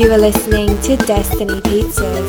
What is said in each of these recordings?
You are listening to Destiny Pizzas.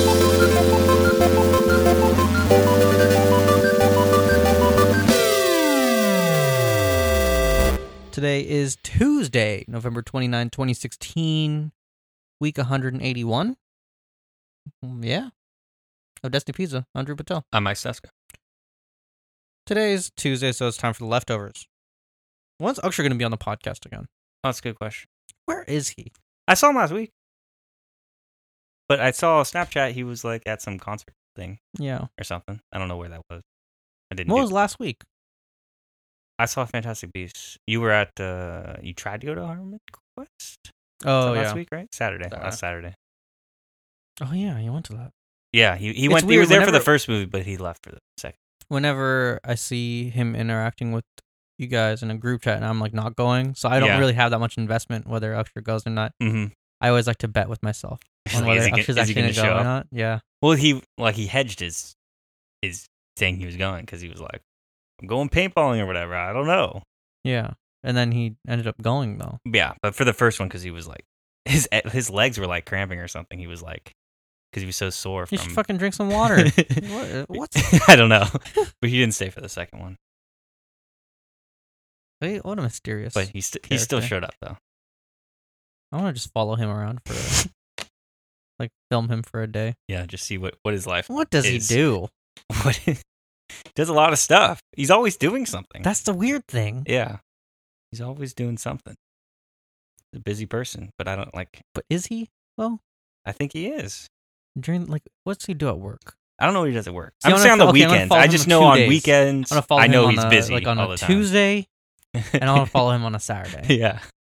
Today is Tuesday, November 29, 2016, week 181. Yeah. Of Destiny Pizza, Andrew Patel. I'm Mike Seska. Today is Tuesday, so it's time for the leftovers. When's Uksher going to be on the podcast again? Oh, that's a good question. Where is he? I saw him last week. But I saw a Snapchat, he was like at some concert thing Yeah. or something. I don't know where that was. I didn't. What was last week? I saw Fantastic Beasts. You were at, you tried to go to Harmon Quest? Oh, last yeah. week, right? Last Saturday. Oh, yeah, you went to that. Yeah, he It's went. He weird was there for whenever- the first movie, but he left for the second. Whenever I see him interacting with you guys in a group chat and I'm like not going, so I don't Yeah. really have that much investment whether Uksher goes or not. Mm-hmm. I always like to bet with myself on whether Uksher's actually going to go or not. Yeah. Well, he hedged his saying he was going because he was like, I'm going paintballing or whatever. I don't know. Yeah. And then he ended up going, though. Yeah, but for the first one, because he was like, his legs were like cramping or something. He was like, because he was so sore You from. should fucking drink some water. What? I don't know, but he didn't stay for the second one. Wait, what a mysterious. But he still character. showed up though. I want to just follow him around for, film him for a day. Yeah, just see what his life. What does is. he do? He does a lot of stuff. He's always doing something. That's the weird thing. Yeah, he's always doing something. He's a busy person, but I don't like. But is he? Well, I think he is. What's he do at work? I don't know what he does at work. See, I'm saying on the I'm gonna weekends. follow I him just on know 2 on days. weekends. I'm gonna follow I him know on he's a, busy on all a the time. Tuesday, and I want to follow him on a Saturday. Yeah.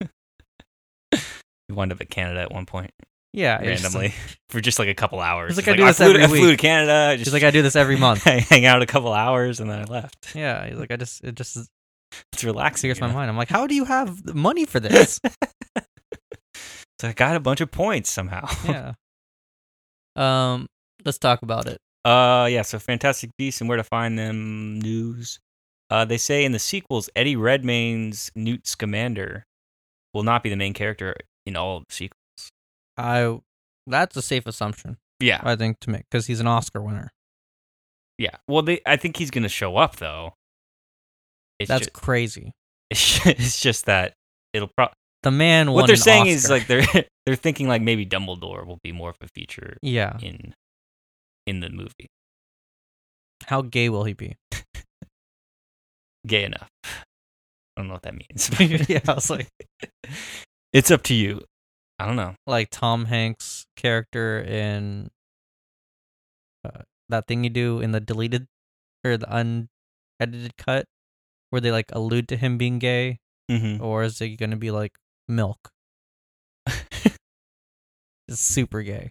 You wind up at Canada at one point Yeah, it's just randomly for just like a couple hours. He's like, It's I do this flew, every I flew week. to Canada. He's like, I do this every month. hang out a couple hours and then I left. Yeah, he's like, it just It's relaxing. clears my mind. I'm like, how do you have the money for this? So I got a bunch of points somehow. Yeah. Let's talk about it. Yeah. So Fantastic Beasts and Where to Find Them news. They say in the sequels, Eddie Redmayne's Newt Scamander will not be the main character in all of the sequels. That's a safe assumption, Yeah. I think, to make, because he's an Oscar winner. Yeah. Well, I think he's gonna show up though. That's crazy. It's just that it'll probably. The man won What they're an saying Oscar. is like they're thinking like maybe Dumbledore will be more of a feature Yeah. in the movie. How gay will he be? Gay enough. I don't know what that means. Yeah, I was like, It's up to you. I don't know. like Tom Hanks' character in that thing you do in the deleted or the unedited cut, where they like allude to him being gay, Mm-hmm. or is it going to be like Milk? It's super gay.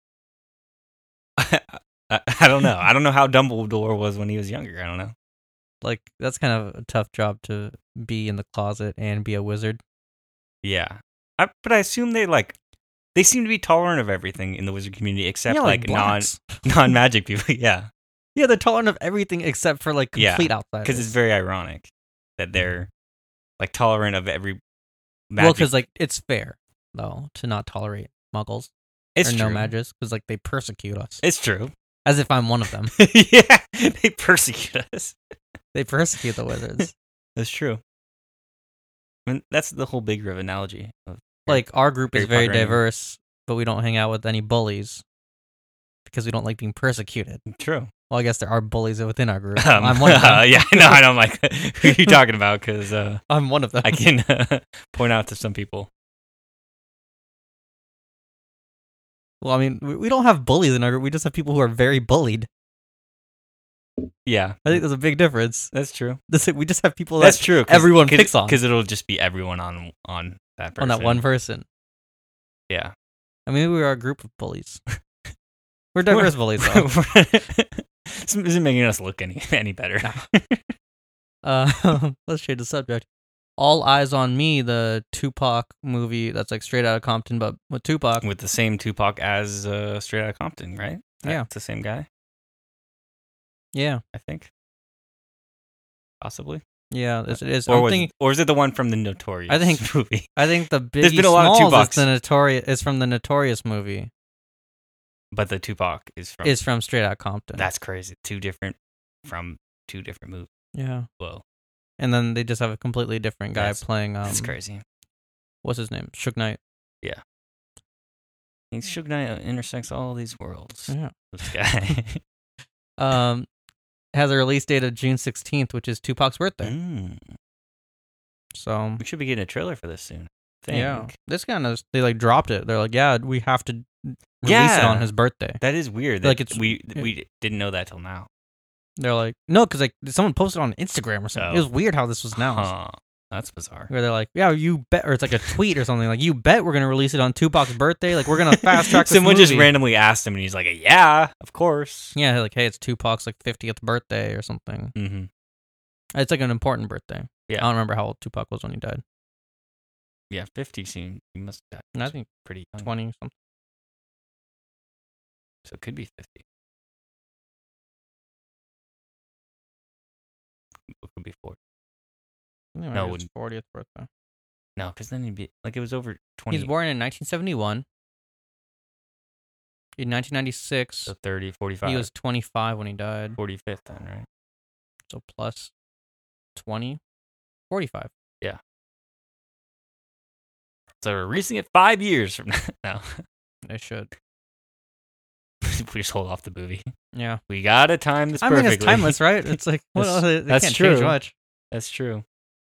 I don't know. I don't know how Dumbledore was when he was younger. I don't know. Like, that's kind of a tough job to be in the closet and be a wizard. Yeah. But I assume they seem to be tolerant of everything in the wizard community except Yeah, like blacks. non-magic people. Yeah. Yeah, they're tolerant of everything except for like Yeah, complete outsiders. Because it's very ironic that they're like tolerant of every magic. Well, because like it's fair though to not tolerate muggles it's or true. no mages, because like they persecute us. It's true. As if I'm one of them. Yeah. They persecute us. They persecute the wizards. That's true. I mean, that's the whole big riv analogy. Of Like, our group is Harry very Potter anyway. diverse, but we don't hang out with any bullies because we don't like being persecuted. True. Well, I guess there are bullies within our group. I'm one of them. Yeah, no, I don't like who are you talking about because I'm one of them. I can point out to some people. Well, I mean, we don't have bullies in our group. We just have people who are very bullied. Yeah, I think there's a big difference. that's true. We just have people That's that true. everyone picks on. Because it'll just be everyone on that person. on that one person. Yeah. I mean, we are a group of bullies. We're diverse bullies, though. This isn't making us look any better. Let's change the subject. All Eyes on Me, the Tupac movie that's like Straight Outta Compton, but with Tupac. With the same Tupac as Straight Outta Compton, right? Yeah. It's the same guy, Yeah. I think. Possibly. Yeah, it is. Or is it the one from the Notorious I think- movie? I think the There's Biggie been a lot of Smalls Tupacs. is from the Notorious movie. But the Tupac is from. Is from Straight Outta Compton. That's crazy. Two different movies. Yeah. Whoa, And then they just have a completely different guy playing. that's crazy. What's his name? Suge Knight. Suge Knight intersects all these worlds. Yeah. This guy. Has a release date of June 16th, which is Tupac's birthday. So We should be getting a trailer for this soon. I think. yeah, this kind of they like dropped it. They're like, yeah, we have to release it on his birthday. That is weird. Like, That we didn't know that till now. They're like, no, because like someone posted on Instagram or something. Oh. It was weird how this was announced. Huh. That's bizarre. Where they're like, yeah, you bet, or it's like a tweet or something like, you bet we're gonna release it on Tupac's birthday. Like we're gonna fast track. Someone this just movie. randomly asked him, and he's like, "Yeah, of course." Yeah, like, hey, it's Tupac's like 50th birthday or something. Mm-hmm. It's like an important birthday. Yeah. I don't remember how old Tupac was when he died. Yeah, 50 seemed he must have And I died think pretty young. 20 something. So it could be 50. It could be 40. Anyway, No, it his wouldn't. 40th birthday. No, because then he'd be like it was over 20. He's born in 1971. In 1996, So 30, 45. he was 25 when he died. 45th then, right? So plus 20, 45. So we're releasing it 5 years from now. No. They should. We just hold off the movie. Yeah. We gotta time this I perfectly. mean, it's timeless, right? It's like, what That's- else? They that's can't true. change much. That's true.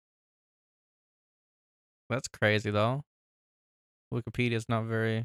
That's crazy, though. Wikipedia's not very.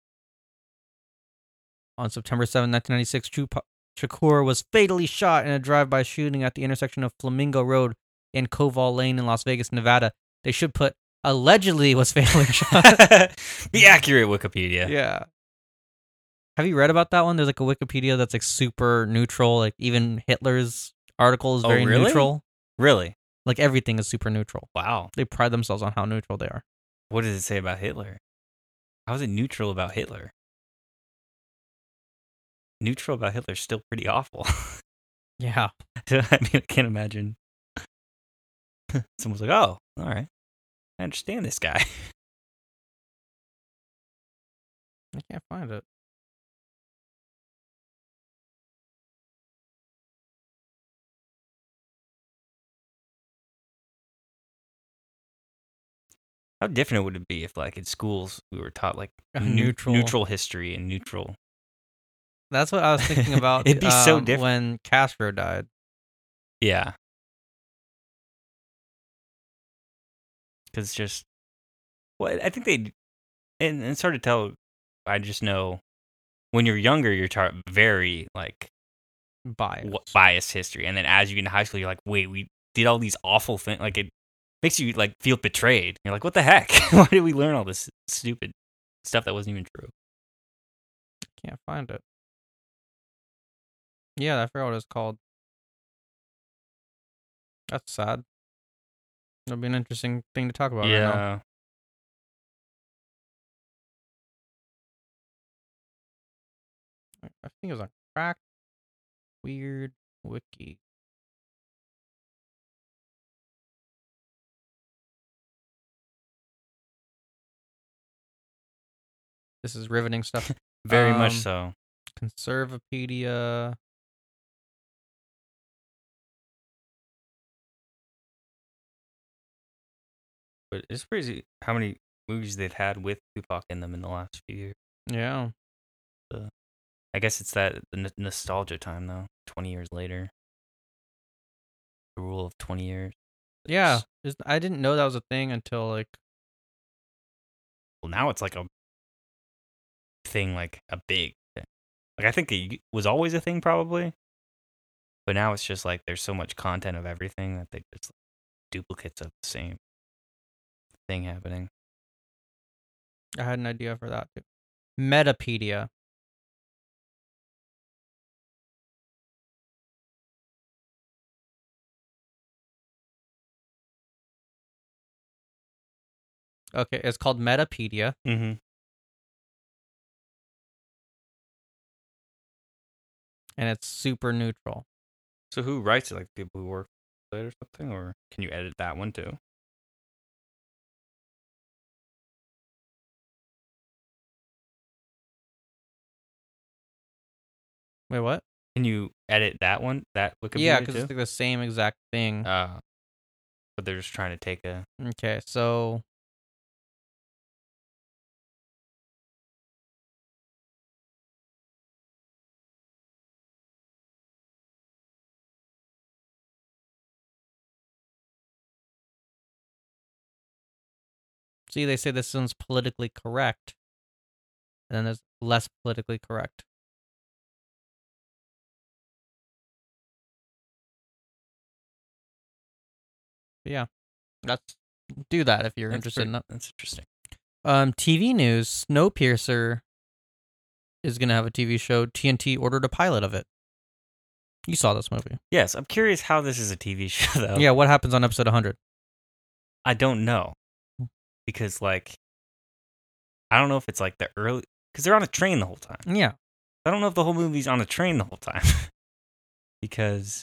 On September 7, 1996, Shakur was fatally shot in a drive-by shooting at the intersection of Flamingo Road and Koval Lane in Las Vegas, Nevada. They should put allegedly was fatally shot. The accurate Wikipedia. Yeah. Have you read about that one? There's like a Wikipedia that's like super neutral. Like even Hitler's article is Oh, very really? neutral. Really? Like everything is super neutral. Wow. They pride themselves on how neutral they are. What does it say about Hitler? How is it neutral about Hitler? Neutral about Hitler's still pretty awful. Yeah. I mean, I can't imagine. Someone's like, oh, all right. I understand this guy. I can't find it. How different would it be if, like, in schools we were taught like A neutral- neutral history and neutral? That's what I was thinking about. It'd be so different. when Castro died. Yeah. Because just, well, I think they, and it's hard to tell. I just know when you're younger, you're taught very like Biased. biased history, and then as you get into high school, you're like, wait, we did all these awful things. Like it makes you like feel betrayed. You're like, what the heck? Why did we learn all this stupid stuff that wasn't even true? Can't find it. Yeah, I forgot what it's called. That's sad. It'll be an interesting thing to talk about right now. I think it was on Cracked Weird Wiki. This is riveting stuff. Very much Um, so. Conservapedia. But it's crazy how many movies they've had with Tupac in them in the last few years. Yeah. I guess it's that the nostalgia time though. 20 years later, the rule of 20 years. Yeah. I didn't know that was a thing until like Well, now it's like a thing, like a big thing. Like I think it was always a thing probably, but now it's just like there's so much content of everything that they just duplicates of the same thing happening. I had an idea for that too. Metapedia. Okay, it's called Metapedia. Mm-hmm. And it's super neutral. So who writes it? Like people who work it or something, or can you edit that one too? Wait, what? Can you edit that one? That Wikipedia Yeah, because too? it's like the same exact thing. But they're just trying to take a. Okay, so see, they say this one's politically correct, and then there's less politically correct. But yeah, do that if you're interested in that. That's interesting. TV news: Snowpiercer is gonna have a TV show. TNT ordered a pilot of it. You saw this movie. Yes, I'm curious how this is a TV show though. Yeah, what happens on episode 100? I don't know because like I don't know if it's like the early because they're on a train the whole time. Yeah, I don't know if the whole movie's on a train the whole time because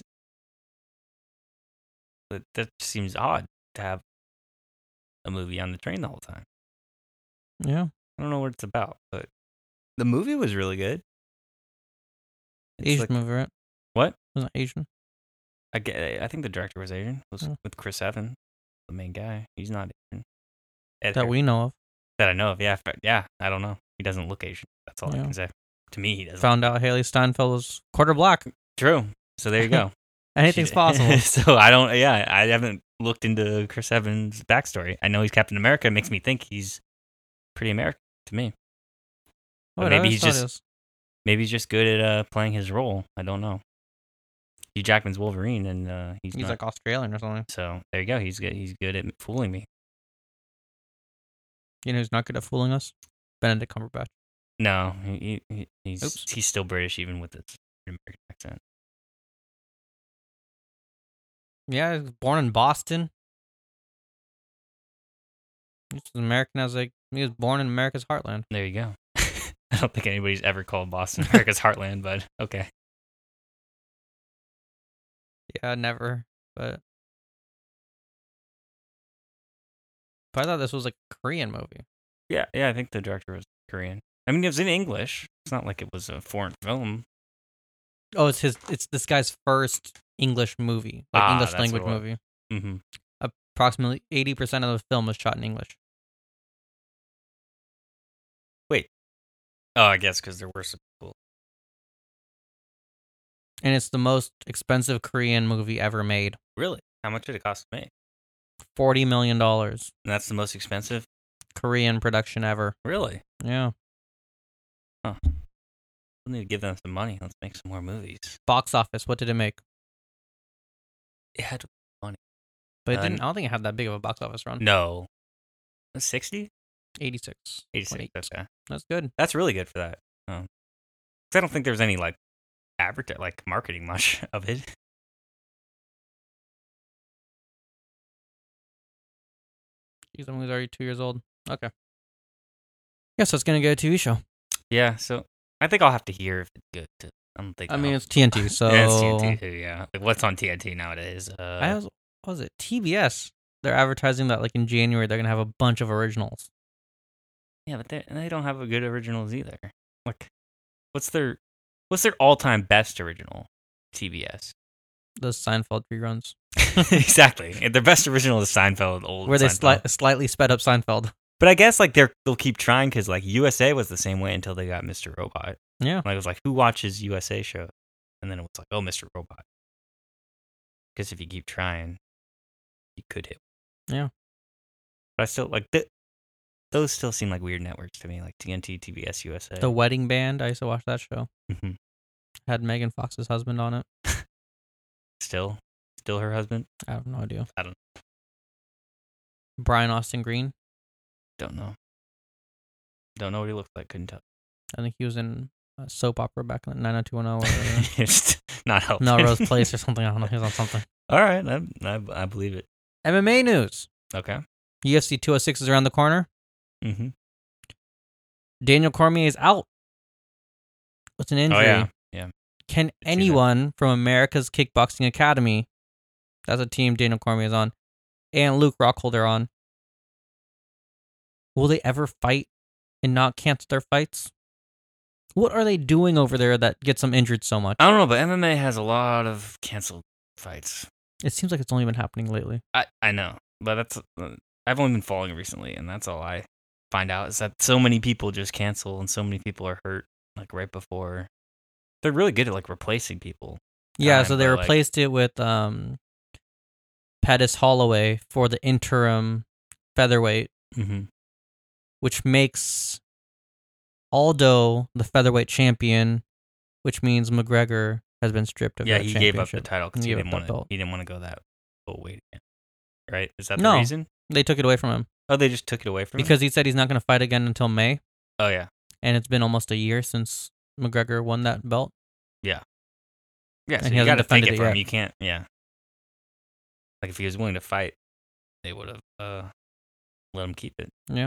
that seems odd to have a movie on the train the whole time. yeah. I don't know what it's about, but the movie was really good. It's Asian like- movie, right? What? Wasn't it Asian? I think the director was Asian. It was Yeah. with Chris Evans, the main guy. He's not Asian. That we know of. That I know of. Yeah, yeah. I don't know. He doesn't look Asian. That's all I Yeah. can say. To me, he doesn't. Found out Haley Steinfeld was quarter black. True. So there you go. Anything's possible. So I don't. Yeah, I haven't looked into Chris Evans' backstory. I know he's Captain America. It makes me think he's pretty American to me. But maybe he's just good at playing his role. I don't know. Hugh Jackman's Wolverine, and he's not. like Australian or something. So there you go. He's good at fooling me. You know who's not good at fooling us? Benedict Cumberbatch. No, he's Oops. he's still British even with his American accent. Yeah, he was born in Boston. He's as American as he was born in America's heartland. There you go. I don't think anybody's ever called Boston America's heartland, but okay. Yeah, never. But I thought this was like a Korean movie. Yeah, I think the director was Korean. I mean, it was in English. It's not like it was a foreign film. Oh, it's this guy's first English movie, like English that's language what it was. movie. Mm-hmm. Approximately 80% of the film was shot in English. Oh, I guess because there were some people. And it's the most expensive Korean movie ever made. Really? How much did it cost to make? $40 million. And that's the most expensive? Korean production ever. Really? Yeah. We need to give them some money. Let's make some more movies. Box office, what did it make? It had money. But it didn't. I don't think it had that big of a box office run. No. 60? 86. 86. Okay. That's good. That's really good for that. 'Cause I don't think there was any like marketing much of it. Geez, that movie's already 2 years old. Okay. Yeah, so it's gonna get a TV show. Yeah, so I think I'll have to hear if it's good. I don't think. I mean, it's TNT, so Yeah, it's TNT too. Yeah, like what's on TNT nowadays? what was it? TBS. They're advertising that like in January they're gonna have a bunch of originals. Yeah, but they don't have a good originals either. Like, what's their all-time best original? TBS. Those Seinfeld reruns. Exactly. And their best original is Seinfeld, old Where they Seinfeld. slightly sped up Seinfeld. But I guess like they'll keep trying because like USA was the same way until they got Mr. Robot. Yeah. Like it was like, who watches USA shows? And then it was like, oh, Mr. Robot. Because if you keep trying, you could hit. Yeah. But I still like those still seem like weird networks to me, like TNT, TBS, USA. The Wedding Band. I used to watch that show. Mm-hmm. Had Megan Fox's husband on it. Still her husband. I have no idea. I don't Brian Austin Green. know what he looks like. Couldn't tell. I think he was in a soap opera back in 90210 or It's not helping. Melrose Place or something. I don't know. He was on something. All right, I believe it. MMA news. Okay. UFC 206 is around the corner. Mm-hmm. Daniel Cormier is out with an injury. Oh yeah. Can see that. anyone from America's Kickboxing Academy That's a team Daniel Cormier is on. And Luke Rockhold are on. Will they ever fight and not cancel their fights? What are they doing over there that gets them injured so much? I don't know, but MMA has a lot of canceled fights. It seems like it's only been happening lately. I know, but that's I've only been following recently, and that's all I find out is that so many people just cancel and so many people are hurt like right before. They're really good at like replacing people. Yeah, so they but, like- replaced it with Pettis Holloway for the interim featherweight, Mm-hmm. which makes Aldo the featherweight champion, which means McGregor has been stripped of Yeah, that he gave up the championship. title because He he gave didn't up want that to. belt. He didn't want to go that full weight again. Right? Is that the No. reason? They took it away from him Oh, they just took it away from him? because he said he's not going to fight again until May, Oh yeah, and it's been almost a year since McGregor won that belt. yeah. And So he you hasn't got to take defended it it from him. yet. You can't. Yeah. Like if he was willing to fight, they would have let him keep it. Yeah.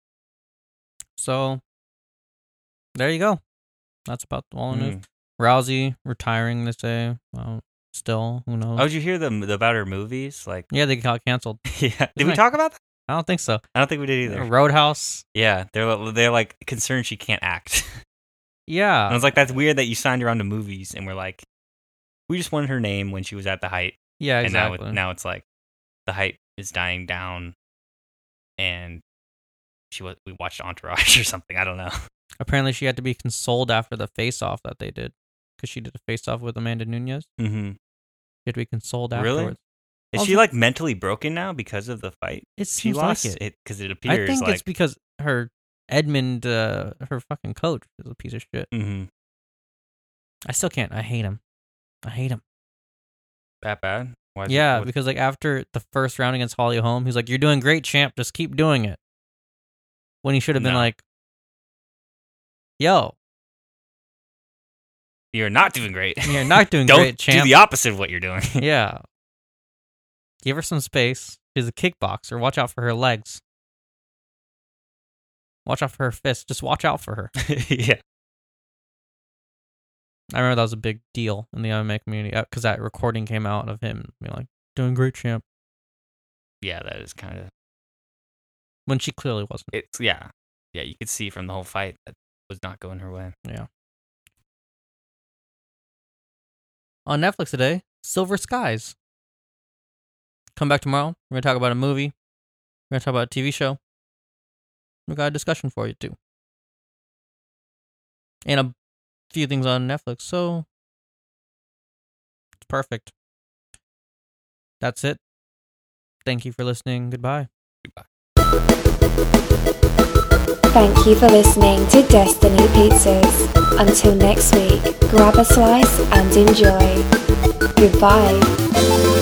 So there you go. That's about all the news. Mm. Rousey retiring, they say. Well, still, who knows? Oh, did you hear about her movies? Like, Yeah, they got canceled. yeah. Did we like- talk about that? I don't think so. I don't think we did either. Roadhouse. Yeah, they're like concerned she can't act. Yeah. And I was like, that's weird that you signed her on to movies, and we're like, we just wanted her name when she was at the height, Yeah, exactly. and now it's like the height is dying down, and we watched Entourage or something. I don't know. Apparently, she had to be consoled after the face-off that they did because she did a face-off with Amanda Nunes. Mm-hmm. She had to be consoled Really? afterwards. Is Also- she like mentally broken now because of the fight? It She seems lost like it. it because it appears I think like it's because her Edmund, her fucking coach, is a piece of shit. mm-hmm. I still can't. I hate him. that bad. Why is Yeah, it, what- because like after the first round against Holly Holm, he's like, "You're doing great, champ. Just keep doing it." When he should have been No. like, "Yo, you're not doing great. you're not doing Don't great, do champ." the opposite of what you're doing. Yeah. Give her some space. She's a kickboxer. Watch out for her legs. Watch out for her fists. Just watch out for her. Yeah. I remember that was a big deal in the MMA community because that recording came out of him being like, "Doing great, champ," Yeah, that is kind of when she clearly wasn't. it's yeah. Yeah, you could see from the whole fight that was not going her way. Yeah. On Netflix today, Silver Skies. Come back tomorrow. We're going to talk about a movie. We're going to talk about a TV show. We got a discussion for you, too. And a few things on Netflix, so it's perfect. That's it. Thank you for listening. Goodbye. Thank you for listening to Destiny Pizzas. Until next week, grab a slice and enjoy. Goodbye.